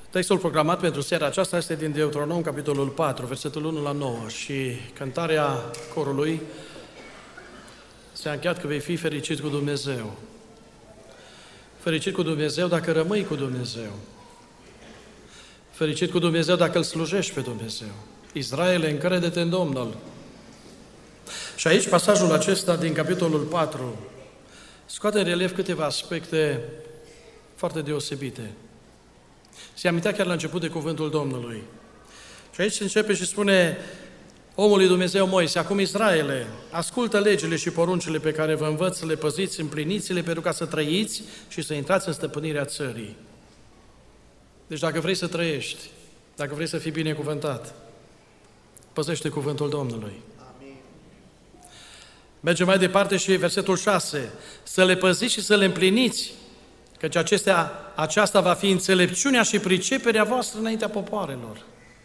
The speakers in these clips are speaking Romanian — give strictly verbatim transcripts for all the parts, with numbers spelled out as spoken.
Textul programat pentru seara aceasta este din Deuteronom, capitolul patru, versetul unu la nouă, și cântarea corului se-a încheiat că vei fi fericit cu Dumnezeu. Fericit cu Dumnezeu dacă rămâi cu Dumnezeu. Fericit cu Dumnezeu dacă îl slujești pe Dumnezeu. Israele, încrede-te în Domnul. Și aici pasajul acesta din capitolul patru scoate în relief câteva aspecte foarte deosebite. Se amintea chiar la început de cuvântul Domnului. Și aici se începe și spune omului Dumnezeu Moise: acum Israele, ascultă legile și poruncile pe care vă învăț să le păziți, împliniți-le pentru ca să trăiți și să intrați în stăpânirea țării. Deci dacă vrei să trăiești, dacă vrei să fii binecuvântat, păzește cuvântul Domnului. Amin. Mergem mai departe și versetul șase. Să le păziți și să le împliniți, căci acestea, aceasta va fi înțelepciunea și priceperea voastră înaintea popoarelor.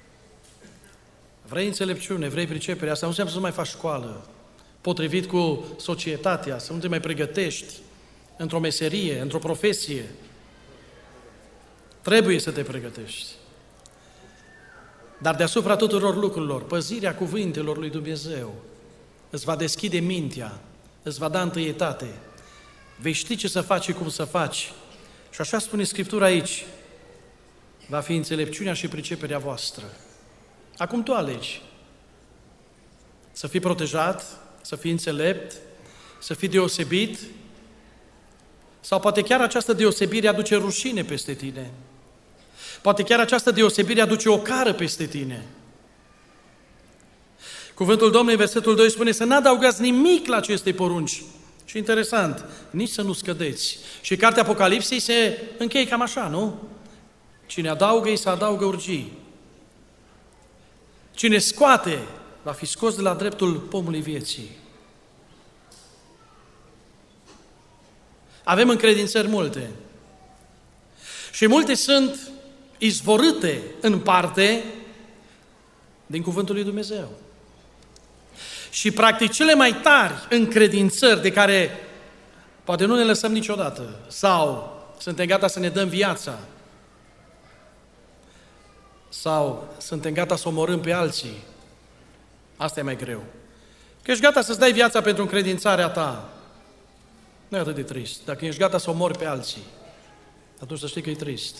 Vrei înțelepciune, vrei pricepere, asta nu înseamnă să nu mai faci școală, potrivit cu societatea, să nu te mai pregătești într-o meserie, într-o profesie. Trebuie să te pregătești. Dar deasupra tuturor lucrurilor, păzirea cuvintelor lui Dumnezeu îți va deschide mintea, îți va da întâietate. Vei ști ce să faci și cum să faci. Și așa spune Scriptura aici: va fi înțelepciunea și priceperea voastră. Acum tu alegi să fii protejat, să fii înțelept, să fii deosebit, sau poate chiar această deosebire aduce rușine peste tine. Poate chiar această deosebire aduce o cară peste tine. Cuvântul Domnului, versetul doi, spune să n-adăugați nimic la aceste porunci. Și interesant, nici să nu scădeți. Și cartea Apocalipsei se încheie cam așa, nu? Cine adaugă, îi se adaugă urgii. Cine scoate, va fi scos de la dreptul pomului vieții. Avem încredințări multe. Și multe sunt izvorâte în parte din cuvântul lui Dumnezeu. Și practic cele mai tari încredințări de care poate nu ne lăsăm niciodată, sau suntem gata să ne dăm viața, sau suntem gata să omorâm pe alții, asta e mai greu. Că ești gata să-ți dai viața pentru încredințarea ta, nu e atât de trist. Dacă ești gata să omori pe alții, atunci să știi că e trist.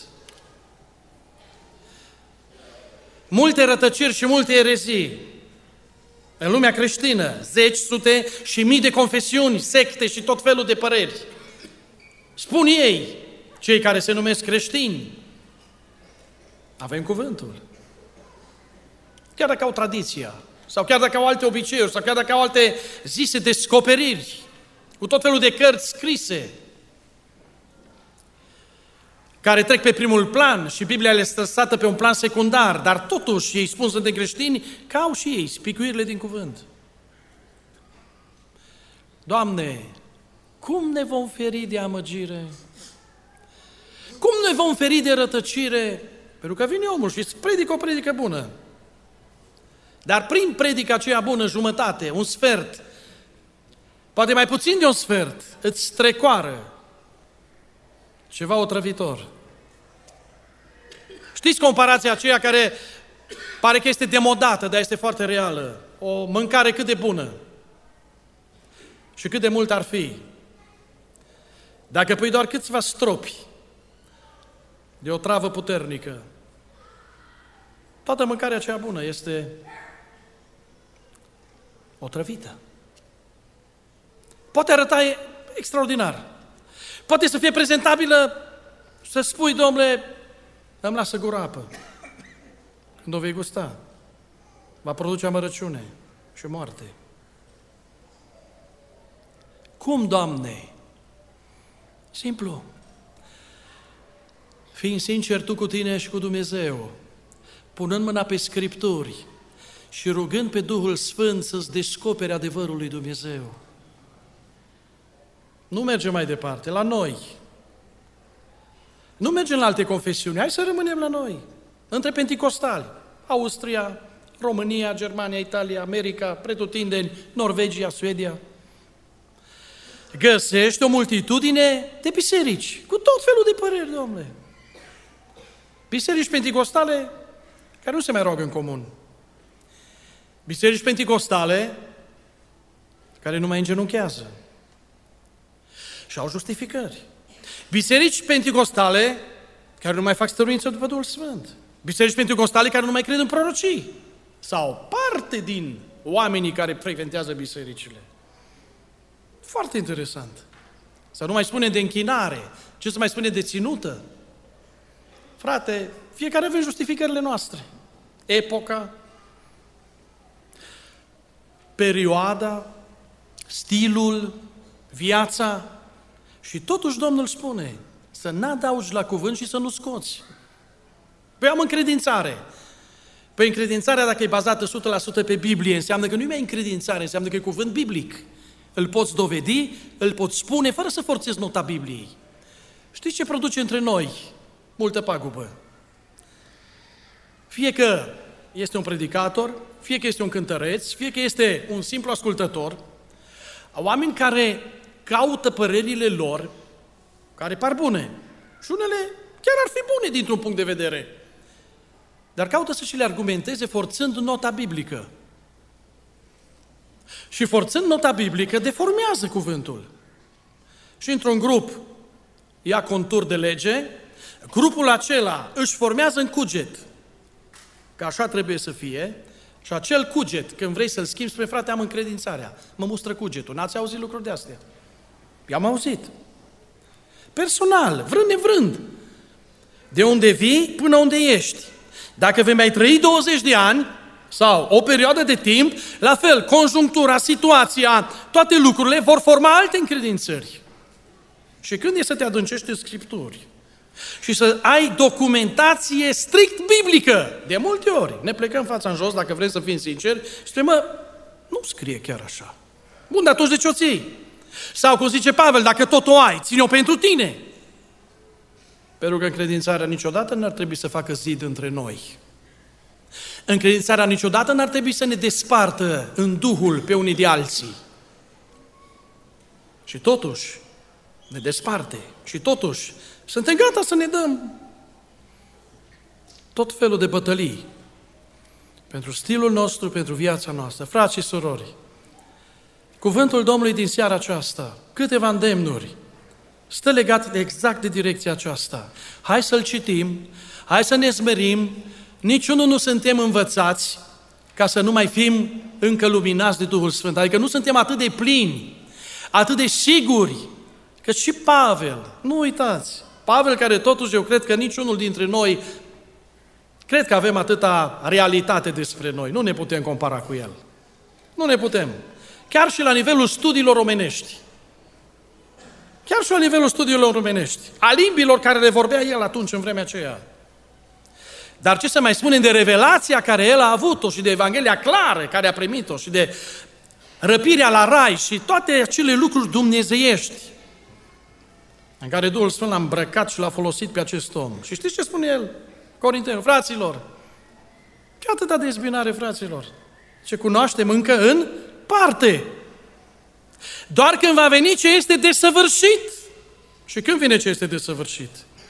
Multe rătăciri și multe erezii în lumea creștină, zeci, sute și mii de confesiuni, secte și tot felul de păreri. Spun ei, cei care se numesc creștini, avem cuvântul. Chiar dacă au tradiția, sau chiar dacă au alte obiceiuri, sau chiar dacă au alte zise descoperiri, cu tot felul de cărți scrise, care trec pe primul plan și Biblia le este lăsată pe un plan secundar, dar totuși ei spun suntem creștini, că au și ei spicuirile din cuvânt. Doamne, cum ne vom feri de amăgire? Cum ne vom feri de rătăcire? Pentru că vine omul și îți predică o predică bună. Dar prin predica aceea bună, jumătate, un sfert, poate mai puțin de un sfert, îți strecoară ceva otrăvitor. Știți comparația aceea care pare că este demodată, dar este foarte reală. O mâncare cât de bună și cât de mult ar fi dacă pui doar câțiva stropi de o travă puternică. Toată mâncarea aceea bună este otrăvită. Poate arăta extraordinar. Poate să fie prezentabilă, să spui, domnule, îmi lasă gura apă. Când o vei gusta, va produce amărăciune și moarte. Cum, Doamne? Simplu. Fiind sincer tu cu tine și cu Dumnezeu, punând mâna pe Scripturi și rugând pe Duhul Sfânt să-ți descopere adevărul lui Dumnezeu. Nu mergem mai departe, la noi. Nu mergem la alte confesiuni, hai să rămânem la noi. Între penticostali, Austria, România, Germania, Italia, America, pretutindeni, Norvegia, Suedia. Găsești o multitudine de biserici, cu tot felul de păreri, domnule. Biserici penticostale care nu se mai roagă în comun. Biserici penticostale care nu mai îngenunchează și au justificări. Biserici penticostale care nu mai fac stăruință după Duhul Sfânt. Biserici penticostale care nu mai cred în prorocii. Sau parte din oamenii care frecventează bisericile. Foarte interesant. Să nu mai spune de închinare, ce să mai spune de ținută. Frate, fiecare avem justificările noastre. Epoca, perioada, stilul, viața. Și totuși Domnul spune să n-adaugi la cuvânt și să nu scoți. Păi am încredințare. Păi încredințarea, dacă e bazată o sută la sută pe Biblie, înseamnă că nu e mai încredințare, înseamnă că e cuvânt biblic. Îl poți dovedi, îl poți spune, fără să forțezi nota Bibliei. Știți ce produce între noi? Multă pagubă. Fie că este un predicator, fie că este un cântăreț, fie că este un simplu ascultător, oameni care caută părerile lor, care par bune. Și unele chiar ar fi bune dintr-un punct de vedere. Dar caută să și le argumenteze forțând nota biblică. Și forțând nota biblică, deformează cuvântul. Și într-un grup ia contur de lege, grupul acela își formează în cuget, că așa trebuie să fie, și acel cuget, când vrei să-l schimbi, spre frate, am încredințarea, mă mustră cugetul. N-ați auzit lucruri de astea? I-am auzit. Personal, vrând nevrând. De unde vii până unde ești. Dacă vei mai trăi douăzeci de ani, sau o perioadă de timp, la fel, conjunctura, situația, toate lucrurile vor forma alte încredințări. Și când e să te adâncești în Scripturi și să ai documentație strict biblică, de multe ori, ne plecăm fața în jos, dacă vrei să fim sinceri, și spune, mă, nu scrie chiar așa. Bun, dar atunci de ce o ții? Sau, cum zice Pavel, dacă tot o ai, ține-o pentru tine. Pentru că încredințarea niciodată n-ar trebui să facă zid între noi. Încredințarea niciodată n-ar trebui să ne despartă în Duhul pe unii de alții. Și totuși ne desparte. Și totuși suntem gata să ne dăm tot felul de bătălii pentru stilul nostru, pentru viața noastră. Frați și surori, cuvântul Domnului din seara aceasta, câteva îndemnuri, stă legat de exact de direcția aceasta. Hai să-l citim, hai să ne smerim, niciunul nu suntem învățați ca să nu mai fim încă luminați de Duhul Sfânt. Adică nu suntem atât de plini, atât de siguri, că și Pavel, nu uitați, Pavel care totuși eu cred că niciunul dintre noi, cred că avem atâta realitate despre noi, nu ne putem compara cu el. Nu ne putem. Chiar și la nivelul studiilor omenești. Chiar și la nivelul studiilor omenești. A limbilor care le vorbea el atunci, în vremea aceea. Dar ce să mai spunem de revelația care el a avut-o și de Evanghelia clară care a primit-o și de răpirea la rai și toate acele lucruri dumnezeiești în care Duhul Sfânt l-a îmbrăcat și l-a folosit pe acest om. Și știți ce spune el? Corinteni, fraților, ce atâta dezbinare, fraților? Ce cunoaștem încă în parte. Doar când va veni ce este desăvârșit. Și când vine ce este desăvârșit?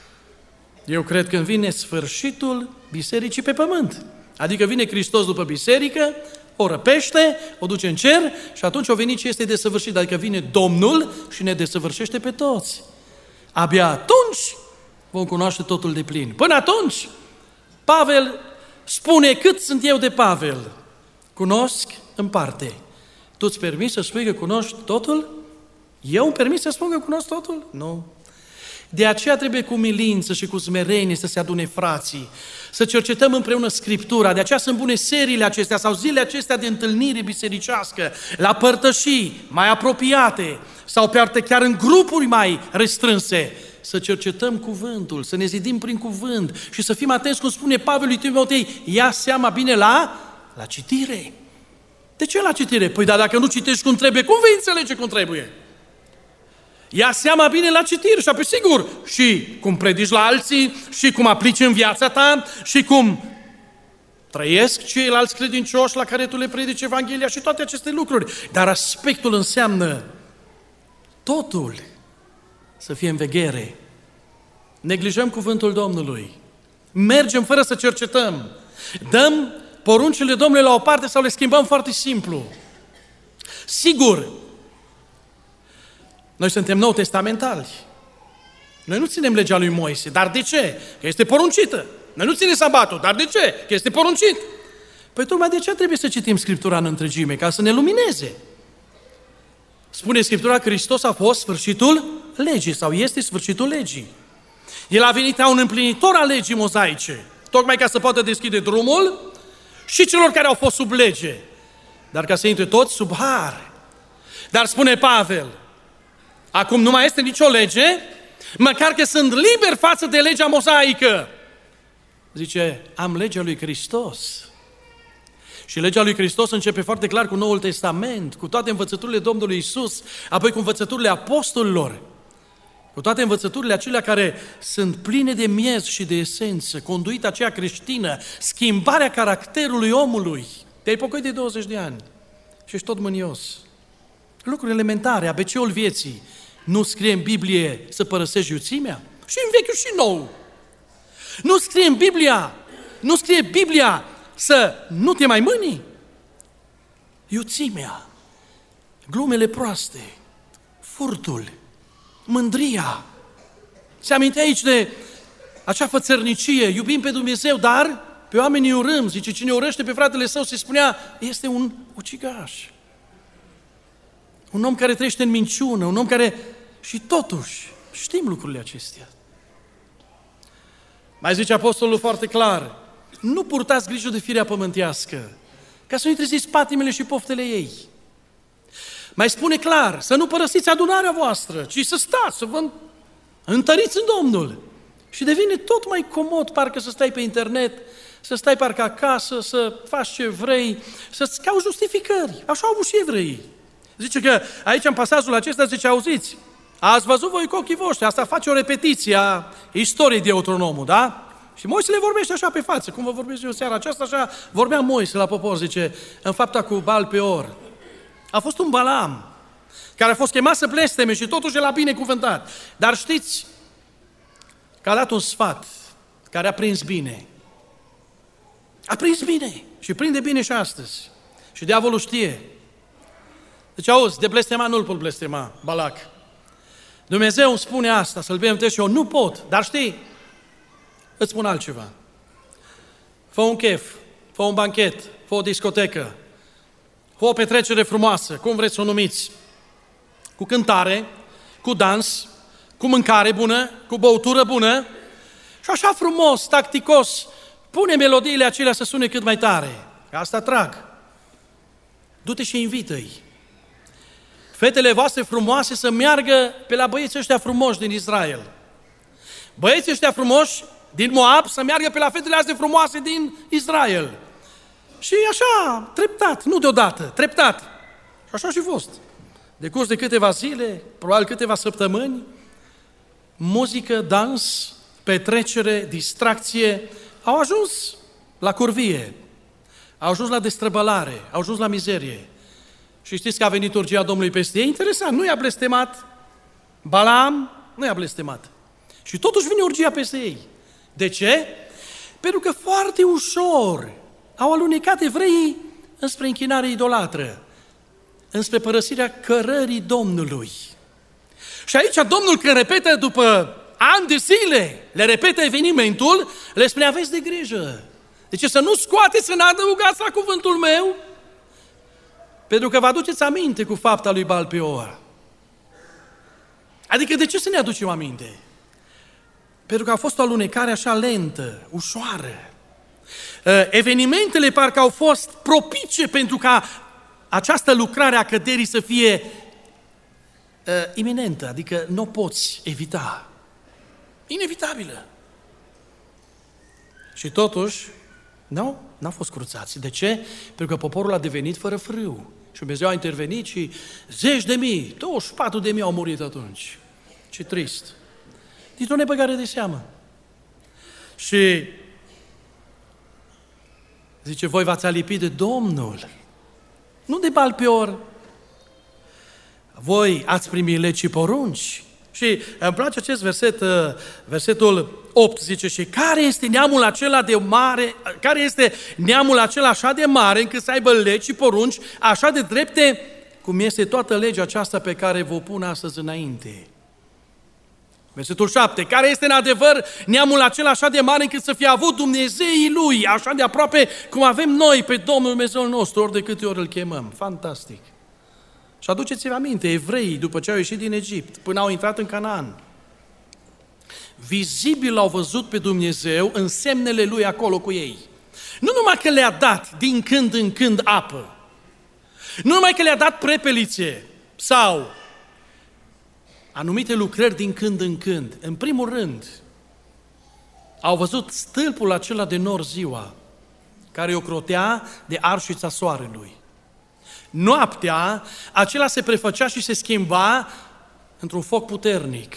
Eu cred că vine sfârșitul bisericii pe pământ. Adică vine Hristos după biserică, o răpește, o duce în cer și atunci o veni ce este desăvârșit. Adică vine Domnul și ne desăvârșește pe toți. Abia atunci vom cunoaște totul de plin. Până atunci, Pavel spune cât sunt eu de Pavel. Cunosc în parte. Tu îți permiți să spui că cunoști totul? Eu îmi permit să spun că cunosc totul? Nu. De aceea trebuie cu milință și cu smerenie să se adune frații, să cercetăm împreună Scriptura. De aceea sunt bune seriile acestea sau zilele acestea de întâlnire bisericească, la părtășii mai apropiate sau pe chiar în grupuri mai restrânse. Să cercetăm cuvântul, să ne zidim prin cuvânt și să fim atenți, cum spune Pavel lui Timotei, ia seama bine la, la citire. De ce la citire? Păi da, dacă nu citești cum trebuie, cum vei înțelege cum trebuie? Ia seama bine la citire și apoi sigur și cum predici la alții și cum aplici în viața ta și cum trăiesc ceilalți credincioși la care tu le predici Evanghelia și toate aceste lucruri. Dar aspectul înseamnă totul să fie în veghere. Neglijăm cuvântul Domnului. Mergem fără să cercetăm. Dăm poruncile Domnului la o parte sau le schimbăm foarte simplu. Sigur, noi suntem nou testamentali. Noi nu ținem legea lui Moise. Dar de ce? Că este poruncită. Noi nu ținem sabatul. Dar de ce? Că este poruncit. Păi tocmai de ce trebuie să citim Scriptura în întregime? Ca să ne lumineze. Spune Scriptura că Hristos a fost sfârșitul legii sau este sfârșitul legii. El a venit ca un împlinitor al legii mozaice, tocmai ca să poată deschide drumul și celor care au fost sub lege, dar ca să intre toți sub har. Dar spune Pavel, acum nu mai este nicio lege, măcar că sunt liber față de legea mozaică. Zice, am legea lui Hristos. Și legea lui Hristos începe foarte clar cu Noul Testament, cu toate învățăturile Domnului Isus, apoi cu învățăturile apostolilor, cu toate învățăturile acelea care sunt pline de miez și de esență, conduita aceea creștină, schimbarea caracterului omului. Te-ai pocăit de douăzeci de ani și ești tot mânios. Lucruri elementare, A B C-ul vieții. Nu scrie în Biblie să părăsești iuțimea? Și în Vechiul și Nou. Nu scrie în Biblia, nu scrie Biblia să nu te mai mâni? Iuțimea, glumele proaste, furtul, mândria. Se aminte aici de acea fățărnicie, iubim pe Dumnezeu, dar pe oamenii urâm. Zice, cine urăște pe fratele său, se spunea, este un ucigaș. Un om care trăiește în minciună, un om care... Și totuși, știm lucrurile acestea. Mai zice apostolul foarte clar, nu purtați grijă de firea pământească, ca să nu-i treziți patimile și poftele ei. Mai spune clar, să nu părăsiți adunarea voastră, ci să stați, să vă întăriți în Domnul. Și devine tot mai comod, parcă să stai pe internet, să stai parcă acasă, să faci ce vrei, să-ți cauți justificări. Așa au avut și evreii. Zice că aici în pasajul acesta zice, auziți, ați văzut voi cu ochii voștri, asta face o repetiție a istoriei Deuteronomul, da? Și Moise le vorbește așa pe față, cum vă vorbesc eu seara aceasta, așa vorbea Moise la popor, zice, în fapta cu Baal Peor. A fost un Balaam, care a fost chemat să blesteme și totuși l-a binecuvântat. Dar știți că a dat un sfat care a prins bine. A prins bine și prinde bine și astăzi. Și diavolul știe. Deci auzi, de blestema nu-l pot blestema, Balac. Dumnezeu îmi spune asta, să-l binecuvântez și eu nu pot, dar știi, îți spun altceva. Fă un chef, fă un banchet, fă o discotecă, fă o petrecere frumoasă, cum vreți să o numiți, cu cântare, cu dans, cu mâncare bună, cu băutură bună și așa frumos, tacticos, pune melodiile acelea să sune cât mai tare, că asta trag. Du-te și invită-i. Fetele voastre frumoase să meargă pe la băieții ăștia frumoși din Israel. Băieții ăștia frumoși din Moab să meargă pe la fetele astea frumoase din Israel. Și așa, treptat, nu deodată, treptat. Și așa și fost. De curs de câteva zile, probabil câteva săptămâni, muzică, dans, petrecere, distracție, au ajuns la curvie, au ajuns la destrăbălare, au ajuns la mizerie. Și știți că a venit urgia Domnului peste ei? Interesant, nu i-a blestemat Balaam, nu i-a blestemat. Și totuși vine urgia peste ei. De ce? Pentru că foarte ușor au alunecat evreii înspre închinare idolatră, înspre părăsirea cărării Domnului. Și aici Domnul, când repetă după ani de zile, le repetă evenimentul, le spune, aveți de grijă. Deci să nu scoateți, să ne adăugați la cuvântul meu, pentru că vă aduceți aminte cu fapta lui Baal Peor. Adică de ce să ne aducem aminte? Pentru că a fost o alunecare așa lentă, ușoară. Evenimentele parcă au fost propice pentru ca această lucrare a căderii să fie uh, iminentă, adică nu o poți evita. Inevitabilă. Și totuși, nu, n-au fost cruțați. De ce? Pentru că poporul a devenit fără frâu. Și Dumnezeu a intervenit și zeci de mii, douăzeci și patru de mii au murit atunci. Ce trist. Dintr-o nebăgare de seamă. Și zice, voi v-ați alipit de Domnul, nu de Baal Peor. Voi ați primit legi și porunci. Și îmi place acest verset, versetul opt zice, și care este neamul acela de mare, care este neamul acela așa de mare încât să aibă legi și porunci așa de drepte cum este toată legea aceasta pe care vă pun astăzi înainte. Versetul șapte, care este în adevăr neamul acela așa de mare încât să fie avut Dumnezeii Lui, așa de aproape cum avem noi pe Domnul Dumnezeul nostru, ori de câte ori îl chemăm. Fantastic! Și aduceți-vă aminte, evreii, după ce au ieșit din Egipt, până au intrat în Canaan, vizibil au văzut pe Dumnezeu în semnele Lui acolo cu ei. Nu numai că le-a dat din când în când apă, nu numai că le-a dat prepelițe sau anumite lucrări din când în când. În primul rând, au văzut stâlpul acela de nor ziua, care o crotea de arșița soarelui. Noaptea, acela se prefăcea și se schimba într-un foc puternic.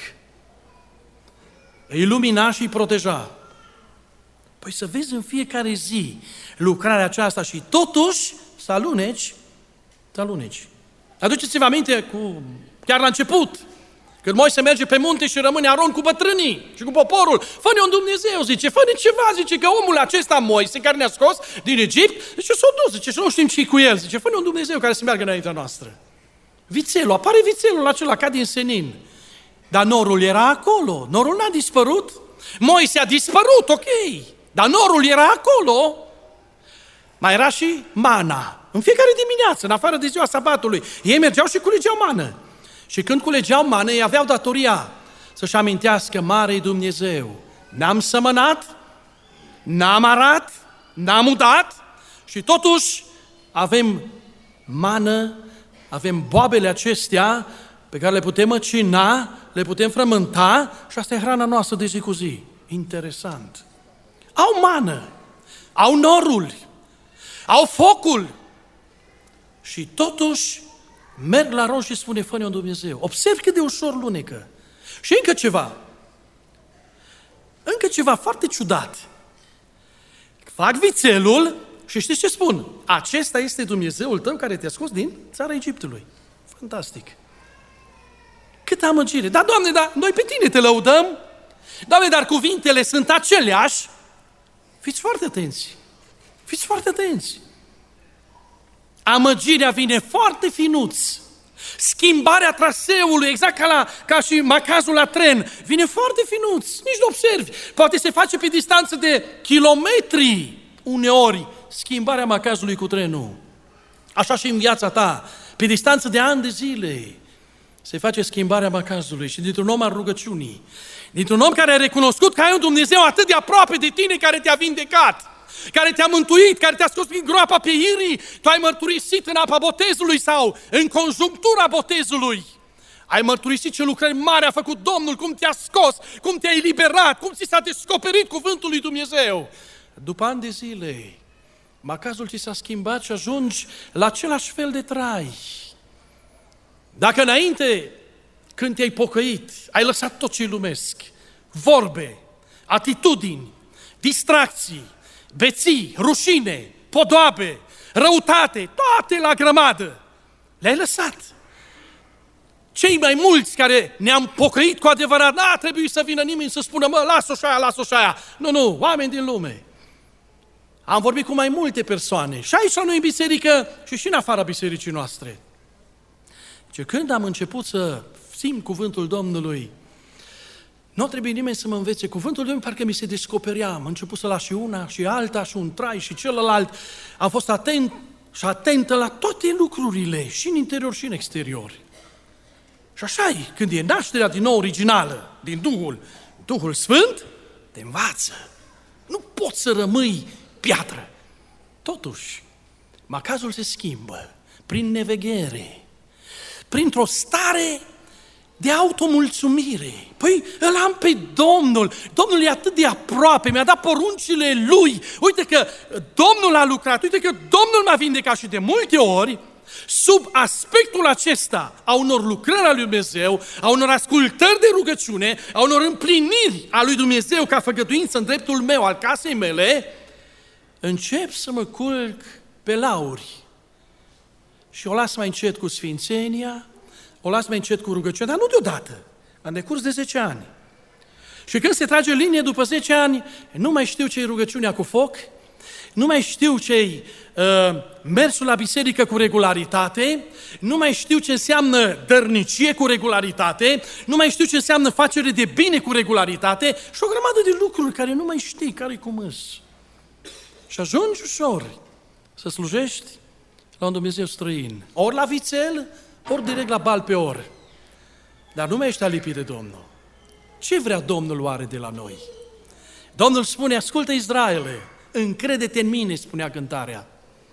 Îi ilumina și îi proteja. Păi să vezi în fiecare zi lucrarea aceasta și totuși să aluneci, să aluneci. Aduceți-vă aminte cu, chiar la început, când Moise merge pe munte și rămâne Aron cu bătrânii și cu poporul, fă-ne un Dumnezeu, zice, fă-ne ceva, zice, că omul acesta Moise, care ne-a scos din Egipt, zice, s-a dus, zice, și nu știm ce-i cu el, zice, fă-ne un Dumnezeu care să meargă înaintea noastră. Vițelul, apare vițelul acela ca din senin, dar norul era acolo, norul n-a dispărut, Moise a dispărut, ok, dar norul era acolo, mai era și mana, în fiecare dimineață, în afară de ziua sabatului, ei mergeau și culegeau mană. Și când culegeau mană, ei aveau datoria să-și amintească Marei Dumnezeu. N-am sămănat, n-am arat, n-am udat și totuși avem mană, avem boabele acestea pe care le putem măcina, le putem frământa și asta e hrana noastră de zi cu zi. Interesant. Au mană, au norul, au focul și totuși merg la Aron și spune, fă-ne un Dumnezeu. Observ cât de ușor lunecă. Și încă ceva. Încă ceva foarte ciudat. Fac vițelul și știți ce spun? Acesta este Dumnezeul tău care te-a scos din țara Egiptului. Fantastic. Câtă amăgire. Da, Doamne, dar noi pe Tine te lăudăm. Doamne, dar cuvintele sunt aceleași. Fiți foarte atenți. Fiți foarte atenți. Amăgirea vine foarte finuț. Schimbarea traseului, exact ca, la, ca și macazul la tren, vine foarte finuț. Nici nu observi. Poate se face pe distanță de kilometri uneori schimbarea macazului cu trenul. Așa și în viața ta, pe distanță de ani de zile, se face schimbarea macazului și dintr-un om al rugăciunii, dintr-un om care a recunoscut că ai un Dumnezeu atât de aproape de tine care te-a vindecat, care te-a mântuit, care te-a scos din groapa pieirii, tu ai mărturisit în apa botezului sau în conjunctura botezului. Ai mărturisit ce lucrări mari a făcut Domnul, cum te-a scos, cum te-a eliberat, cum ți s-a descoperit cuvântul lui Dumnezeu. După ani de zile, macazul ți s-a schimbat și ajungi la același fel de trai. Dacă înainte, când te-ai pocăit, ai lăsat tot ce-i lumesc, vorbe, atitudini, distracții, beții, rușine, podoabe, răutate, toate la grămadă, le-ai lăsat. Cei mai mulți care ne-am pocăit cu adevărat, n-a trebuit să vină nimeni să spună, mă, las-o și aia, las-o și aia. Nu, nu, oameni din lume. Am vorbit cu mai multe persoane, și aici la noi în biserică și și în afara bisericii noastre. Ce când am început să simt cuvântul Domnului, nu trebuie nimeni să mă învețe. Cuvântul Domnului parcă mi se descoperea. Am început să las și una și alta și un trai și celălalt. Am fost atent și atentă la toate lucrurile, și în interior și în exterior. Și așa e, când e nașterea din nou originală, din Duhul, Duhul Sfânt, te învață. Nu poți să rămâi piatră. Totuși, macazul se schimbă prin neveghere, printr-o stare de automulțumire. Păi îl am pe Domnul, Domnul e atât de aproape, mi-a dat poruncile Lui, uite că Domnul a lucrat, uite că Domnul m-a vindecat și de multe ori, sub aspectul acesta a unor lucrări ale lui Dumnezeu, a unor ascultări de rugăciune, a unor împliniri a lui Dumnezeu ca făgăduință în dreptul meu, al casei mele, încep să mă culc pe lauri și o las mai încet cu sfințenia, o las mai încet cu rugăciunea, dar nu deodată, în decurs de zece ani. Și când se trage linie după zece ani, nu mai știu ce-i rugăciunea cu foc, nu mai știu ce-i uh, mersul la biserică cu regularitate, nu mai știu ce înseamnă dărnicie cu regularitate, nu mai știu ce înseamnă facere de bine cu regularitate și o grămadă de lucruri care nu mai știi care-i cum îs. Și ajungi ușor să slujești la un Dumnezeu străin, ori la vițel, ori direct la bal pe or. Dar nu mai ești alipit de Domnul. Ce vrea Domnul oare de la noi? Domnul spune, ascultă Israele, încrede-te în mine, spunea cântarea.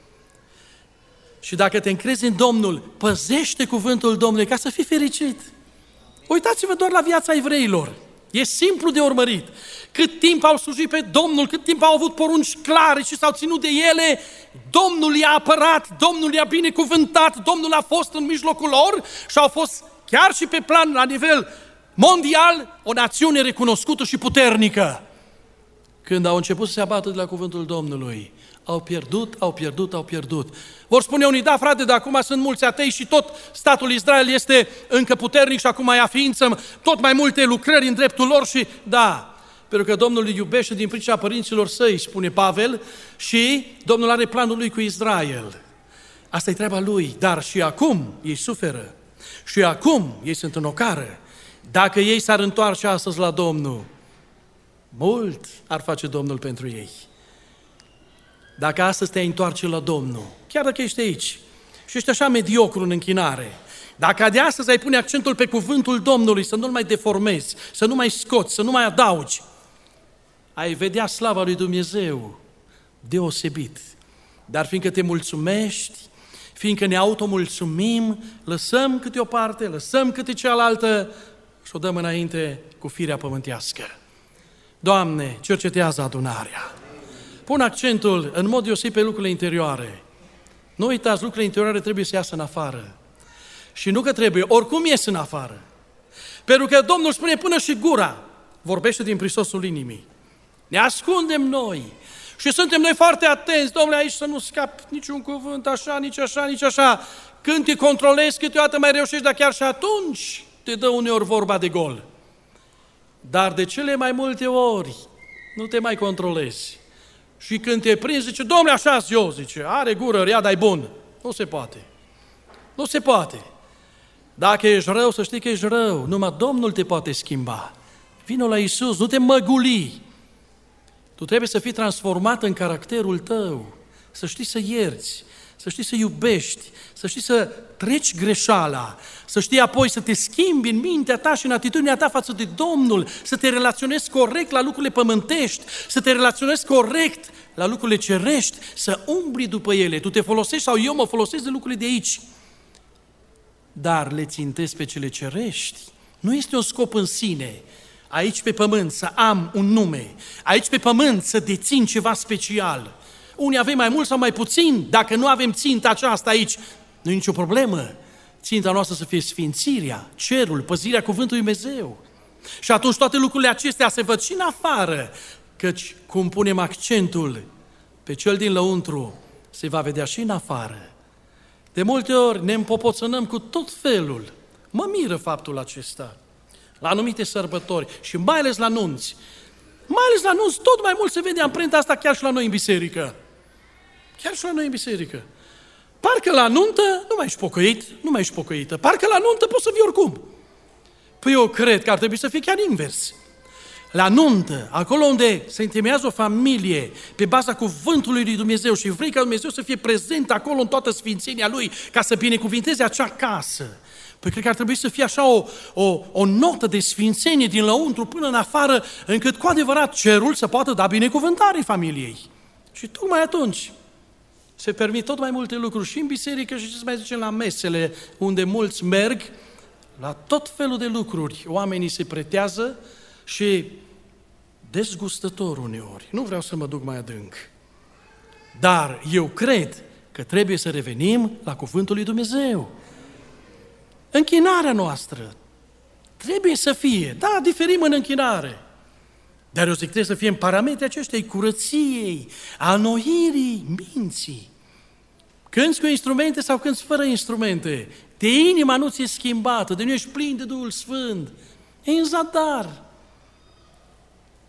Și dacă te încrezi în Domnul, păzește cuvântul Domnului ca să fii fericit. Uitați-vă doar la viața evreilor. E simplu de urmărit. Cât timp au slujit pe Domnul, cât timp au avut porunci clare și s-au ținut de ele, Domnul i-a apărat, Domnul i-a binecuvântat, Domnul a fost în mijlocul lor și au fost chiar și pe plan, la nivel mondial, o națiune recunoscută și puternică. Când au început să se abată de la cuvântul Domnului, au pierdut, au pierdut, au pierdut. Vor spune unii, da frate, dar acum sunt mulți atei și tot statul Israel este încă puternic și acum mai aființă tot mai multe lucrări în dreptul lor și da, pentru că Domnul îi iubește din pricina părinților săi, spune Pavel, și Domnul are planul lui cu Israel. Asta e treaba lui, dar și acum ei suferă. Și acum ei sunt în ocară. Dacă ei s-ar întoarce astăzi la Domnul, mult ar face Domnul pentru ei. Dacă astăzi te-ai întoarce la Domnul, chiar dacă ești aici și ești așa mediocru în închinare, dacă de astăzi ai pune accentul pe cuvântul Domnului, să nu-l mai deformezi, să nu mai scoți, să nu mai adaugi, ai vedea slava lui Dumnezeu deosebit. Dar fiindcă te mulțumești, fiindcă ne automulțumim, lăsăm câte o parte, lăsăm câte cealaltă și o dăm înainte cu firea pământească. Doamne, cercetează adunarea. Pun accentul în mod deosebit pe lucrurile interioare. Nu uitați, lucrurile interioare trebuie să iasă în afară. Și nu că trebuie, oricum ies în afară. Pentru că Domnul spune până și gura vorbește din prisosul inimii. Ne ascundem noi și suntem noi foarte atenți, Domnule, aici să nu scap niciun cuvânt, așa, nici așa, nici așa. Când te controlezi, câteodată mai reușești, dar chiar și atunci te dă uneori vorba de gol. Dar de cele mai multe ori nu te mai controlezi. Și când te prinzi, zice, Domnule, așa eu, zice, are gură rea, dar-i bun. Nu se poate. Nu se poate. Dacă ești rău, să știi că ești rău. Numai Domnul te poate schimba. Vino la Iisus, nu te măguli. Tu trebuie să fii transformat în caracterul tău. Să știi să ierți, să știi să iubești, să știi să treci greșeala, să știi apoi să te schimbi în mintea ta și în atitudinea ta față de Domnul, să te relaționezi corect la lucrurile pământești, să te relaționezi corect la lucrurile cerești, să umbli după ele. Tu te folosești sau eu mă folosesc de lucrurile de aici, dar le țintesc pe cele cerești. Nu este un scop în sine. Aici pe pământ să am un nume, aici pe pământ să dețin ceva special. Unii avem mai mult sau mai puțin, dacă nu avem ținta aceasta aici, nu e nicio problemă. Ținta noastră să fie sfințirea, cerul, păzirea cuvântului Dumnezeu. Și atunci toate lucrurile acestea se văd și în afară, căci cum punem accentul pe cel din lăuntru, se va vedea și în afară. De multe ori ne împopoțănăm cu tot felul. Mă miră faptul acesta. La anumite sărbători și mai ales la nunți. Mai ales la nunți, tot mai mult se vede amprenta asta chiar și la noi în biserică. Chiar și la noi în biserică. Parcă la nuntă nu mai ești pocăit, nu mai ești pocăită. Parcă la nuntă poți să vii oricum. Păi eu cred că ar trebui să fie chiar invers. La nuntă, acolo unde se întemeiază o familie pe baza cuvântului lui Dumnezeu și vrei ca Dumnezeu să fie prezent acolo în toată sfințenia Lui, ca să binecuvinteze acea casă. Păi cred că ar trebui să fie așa o, o, o notă de sfințenie din lăuntru până în afară, încât cu adevărat cerul să poată da binecuvântare familiei. Și tocmai atunci se permit tot mai multe lucruri și în biserică și ce să mai zicem la mesele unde mulți merg, la tot felul de lucruri. Oamenii se pretează și dezgustător uneori. Nu vreau să mă duc mai adânc. Dar eu cred că trebuie să revenim la cuvântul lui Dumnezeu. Închinarea noastră trebuie să fie, da, diferim în închinare, dar eu zic trebuie să fie în parametrii aceștia, curăției, a înnoirii minții. Cânți cu instrumente sau cânți fără instrumente, de inima nu ți-e schimbată, de nu ești plin de Duhul Sfânt, e în zadar.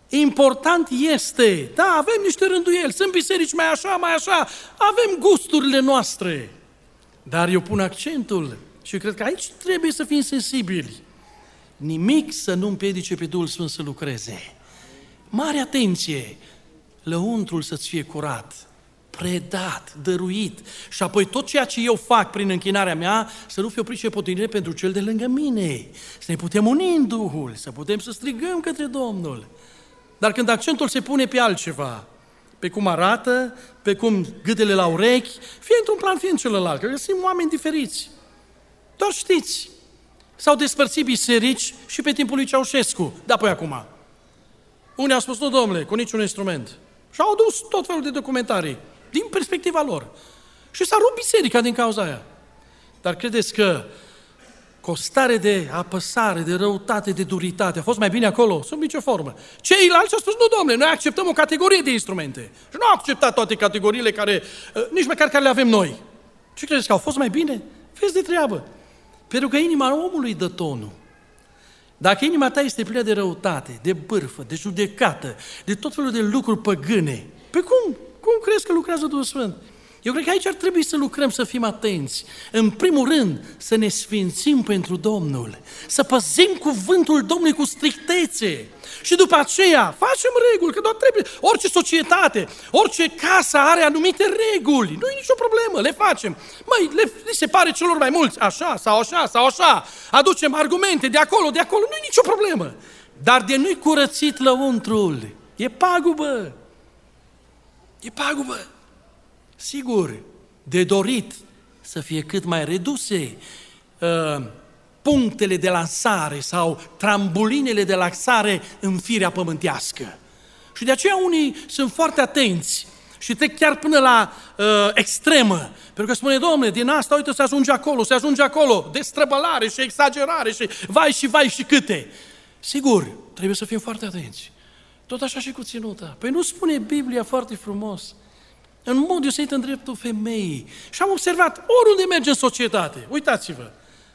Important este, da, avem niște rânduieli, sunt biserici mai așa, mai așa, avem gusturile noastre. Dar eu pun accentul și cred că aici trebuie să fim sensibili. Nimic să nu împiedice pe Duhul Sfânt să lucreze. Mare atenție! Lăuntrul să-ți fie curat, predat, dăruit și apoi tot ceea ce eu fac prin închinarea mea să nu fie o pricepotire pentru cel de lângă mine. Să ne putem uni în Duhul, să putem să strigăm către Domnul. Dar când accentul se pune pe altceva, pe cum arată, pe cum gâtele la urechi, fie într-un plan, fie în celălalt, că găsim oameni diferiți. Doar știți, s-au despărțit biserici și pe timpul lui Ceaușescu, dar apoi acum. Unii au spus, nu domnule, cu niciun instrument. Și au adus tot felul de documentarii, din perspectiva lor. Și s-a rupt biserica din cauza aia. Dar credeți că cu o stare de apăsare, de răutate, de duritate, a fost mai bine acolo? Sub nicio formă. Ceilalți au spus, nu domnule, noi acceptăm o categorie de instrumente. Și nu au acceptat toate categoriile care, nici măcar care le avem noi. Ce credeți că au fost mai bine? Vezi de treabă. Pentru că inima omului dă tonul. Dacă inima ta este plină de răutate, de bârfă, de judecată, de tot felul de lucruri păgâne, pe cum? Cum crezi că lucrează Duhul Sfânt? Eu cred că aici ar trebui să lucrăm, să fim atenți. În primul rând, să ne sfințim pentru Domnul, să păzim cuvântul Domnului cu strictețe. Și după aceea facem reguli, că doar trebuie. Orice societate, orice casă are anumite reguli. Nu e nicio problemă, le facem. Măi, le, le se pare celor mai mulți, așa sau așa sau așa. Aducem argumente de acolo, de acolo, nu e nicio problemă. Dar de nu-i curățit lăuntrul, e pagubă. E pagubă. Sigur, de dorit să fie cât mai reduse uh, punctele de lansare sau trambulinele de lansare în firea pământească. Și de aceea unii sunt foarte atenți și trec chiar până la uh, extremă. Pentru că spune, Domnule, din asta, uite, se ajunge acolo, se ajunge acolo, destrăbălare și exagerare și vai și vai și câte. Sigur, trebuie să fim foarte atenți. Tot așa și cu ținuta. Păi nu spune Biblia foarte frumos? În mod deosebit în dreptul femeii. Și am observat, oriunde merge în societate, uitați-vă,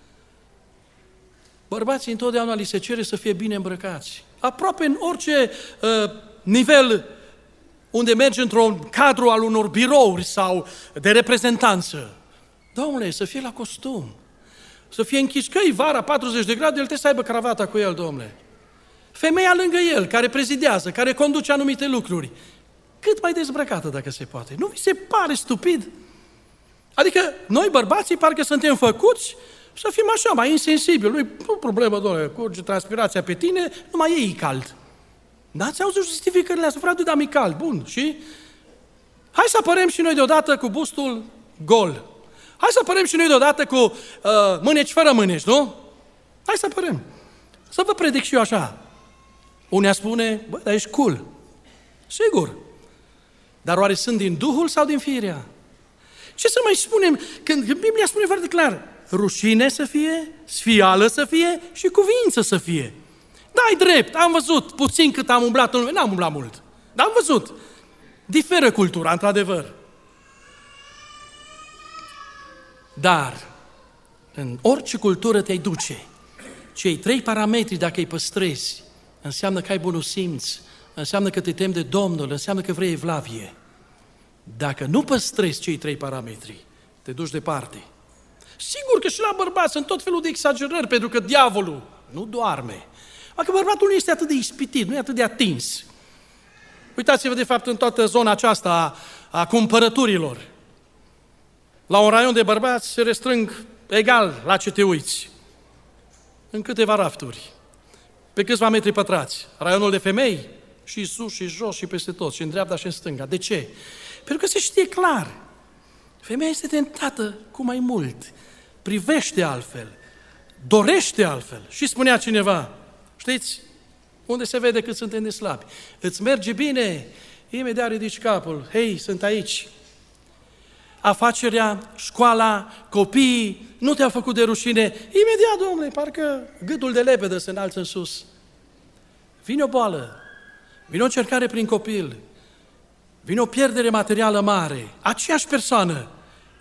bărbații întotdeauna li se cere să fie bine îmbrăcați. Aproape în orice uh, nivel unde merge într-un cadru al unor birouri sau de reprezentanță. Domnule, să fie la costum, să fie închis, că e vara patruzeci de grade, el trebuie să aibă cravata cu el, domnule. Femeia lângă el, care prezidează, care conduce anumite lucruri, cât mai dezbrăcată dacă se poate. Nu vi se pare stupid? Adică noi bărbații parcă suntem făcuți să fim așa, mai insensibili. Nu-i problemă, doamne, curge transpirația pe tine, numai ei cald. N-ați auzit justificările astea? Frate, da, mi cald. Bun, și? Hai să apărem și noi deodată cu bustul gol. Hai să apărem și noi deodată cu uh, mâneci fără mâneci, nu? Hai să apărem. Să vă predic și eu așa. Unea spune, bă, dar ești cool. Sigur. Dar oare sunt din Duhul sau din firea? Ce să mai spunem? Când Biblia spune foarte clar, rușine să fie, sfială să fie și cuvință să fie. Da-i drept, am văzut puțin cât am umblat în lume, n-am umblat mult, dar am văzut. Diferă cultura, într-adevăr. Dar, în orice cultură te-ai duce, cei trei parametri, dacă îi păstrezi, înseamnă că ai bunul simț, înseamnă că te temi de Domnul, înseamnă că vrei evlavie. Dacă nu păstrezi cei trei parametri, te duci departe. Sigur că și la bărbați sunt tot felul de exagerări, pentru că diavolul nu doarme. Dacă bărbatul nu este atât de ispitit, nu e atât de atins. Uitați-vă, de fapt, în toată zona aceasta a, a cumpărăturilor. La un raion de bărbați se restrâng egal la ce te uiți. În câteva rafturi. Pe câțiva metri pătrați. Raionul de femei, și sus, și jos, și peste tot, și în dreapta, și în stânga. De ce? Pentru că se știe clar. Femeia este tentată cu mai mult. Privește altfel. Dorește altfel. Și spunea cineva, știți, unde se vede cât suntem de slabi. Îți merge bine, imediat ridici capul. Hei, sunt aici. Afacerea, școala, copiii, nu te-au făcut de rușine. Imediat, domnule, parcă gâtul de lepede se înalță în sus. Vine o boală, vine o încercare prin copil, vine o pierdere materială mare. Aceeași persoană,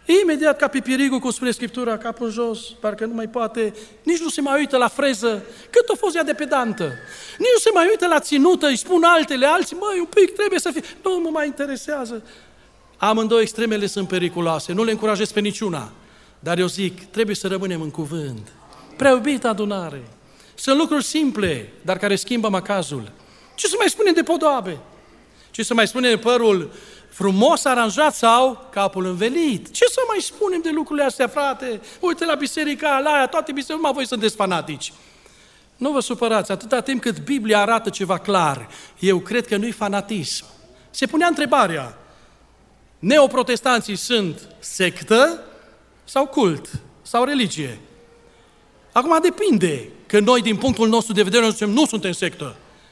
Imediat ca pipirigul, cum spune Scriptura, capul în jos, parcă nu mai poate, nici nu se mai uită la freză, cât a fost ea de pedantă. Nici nu se mai uită la ținută, îi spun altele, alții, măi, un pic trebuie să fie, nu mă mai interesează. Amândouă extremele sunt periculoase, nu le încurajez pe niciuna, dar eu zic, trebuie să rămânem în cuvânt. Prea iubită adunare, sunt lucruri simple, dar care schimbă macazul. Ce să mai spunem de podoabe? Ce să mai spunem de părul frumos aranjat sau capul învelit? Ce să mai spunem de lucrurile astea, frate? Uite la biserica, la aia, toate bisericile, numai voi sunteți fanatici. Nu vă supărați, atâta timp cât Biblia arată ceva clar, eu cred că nu-i fanatism. Se punea întrebarea, neoprotestanții sunt sectă sau cult sau religie? Acum depinde, că noi din punctul nostru de vedere zicem, nu suntem sectă.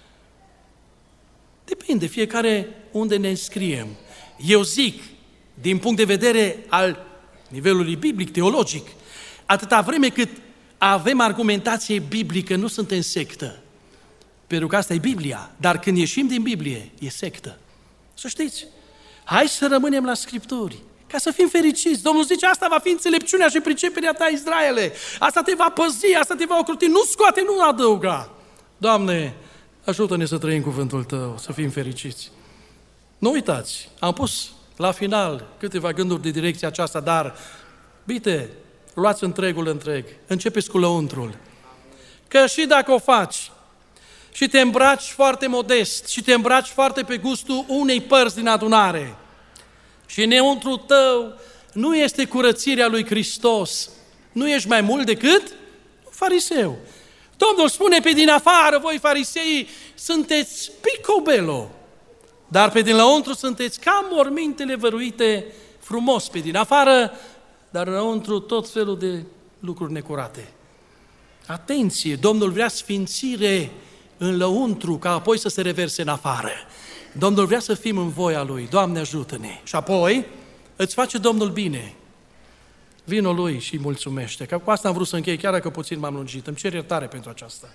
Depinde, fiecare unde ne înscriem. Eu zic, din punct de vedere al nivelului biblic, teologic, atâta vreme cât avem argumentație biblică, nu suntem sectă. Pentru că asta e Biblia, dar când ieșim din Biblie, e sectă. Să știți, hai să rămânem la Scripturi, ca să fim fericiți. Domnul zice, asta va fi înțelepciunea și priceperea ta, Israele. Asta te va păzi, asta te va ocroti, nu scoate, nu adăuga. Doamne, ajută-ne să trăim cuvântul Tău, să fim fericiți. Nu uitați, am pus la final câteva gânduri de direcția aceasta, dar, bine, luați întregul întreg, începeți cu lăuntrul. Că și dacă o faci și te îmbraci foarte modest și te îmbraci foarte pe gustul unei părți din adunare și înăuntru tău nu este curățirea lui Hristos, nu ești mai mult decât fariseu. Domnul spune, pe din afară, voi farisei, sunteți picobello, dar pe din lăuntru sunteți ca mormintele văruite frumos pe din afară, dar înăuntru tot felul de lucruri necurate. Atenție, Domnul vrea sfințire în lăuntru, ca apoi să se reverse în afară. Domnul vrea să fim în voia Lui, Doamne ajută-ne. Și apoi îți face Domnul bine. Vino Lui și îi mulțumește. Că cu asta am vrut să închei, chiar dacă puțin m-am lungit. Îmi cer iertare pentru aceasta.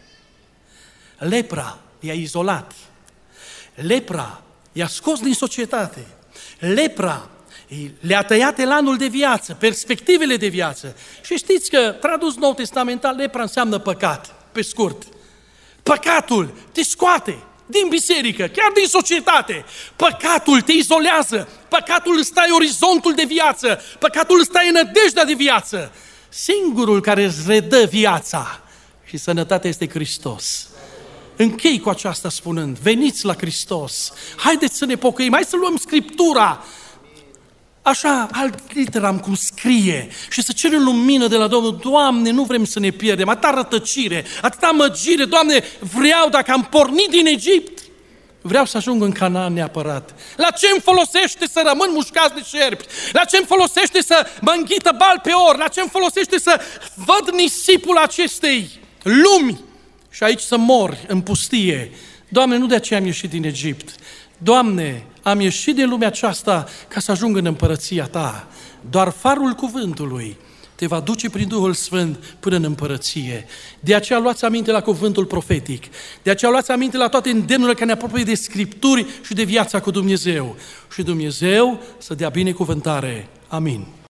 Lepra i-a izolat. Lepra i-a scos din societate. Lepra le-a tăiat elanul de viață, perspectivele de viață. Și știți că, tradus Nou Testamental, lepra înseamnă păcat, pe scurt. Păcatul te scoate din biserică, chiar din societate. Păcatul te izolează, păcatul îți taie orizontul de viață, păcatul îți taie nădejdea de viață. Singurul care îți redă viața și sănătatea este Hristos. Închei cu aceasta spunând, veniți la Hristos, haideți să ne pocăim, hai să luăm Scriptura, așa, alt literam cum scrie și să cerem lumină de la Domnul. Doamne, nu vrem să ne pierdem, atâta rătăcire, atâta măgire, Doamne, vreau, dacă am pornit din Egipt, vreau să ajung în Canaan neapărat. La ce îmi folosește să rămân mușcați de șerpi? La ce îmi folosește să mă înghită bal pe or? La ce îmi folosește să văd nisipul acestei lumi și aici să mor în pustie? Doamne, nu de aceea am ieșit din Egipt. Doamne, am ieșit din lumea aceasta ca să ajung în împărăția Ta. Doar farul cuvântului te va duce prin Duhul Sfânt până în împărăție. De aceea luați aminte la cuvântul profetic. De aceea luați aminte la toate îndemnurile care ne apropie de Scripturi și de viața cu Dumnezeu. Și Dumnezeu să dea binecuvântare. Amin.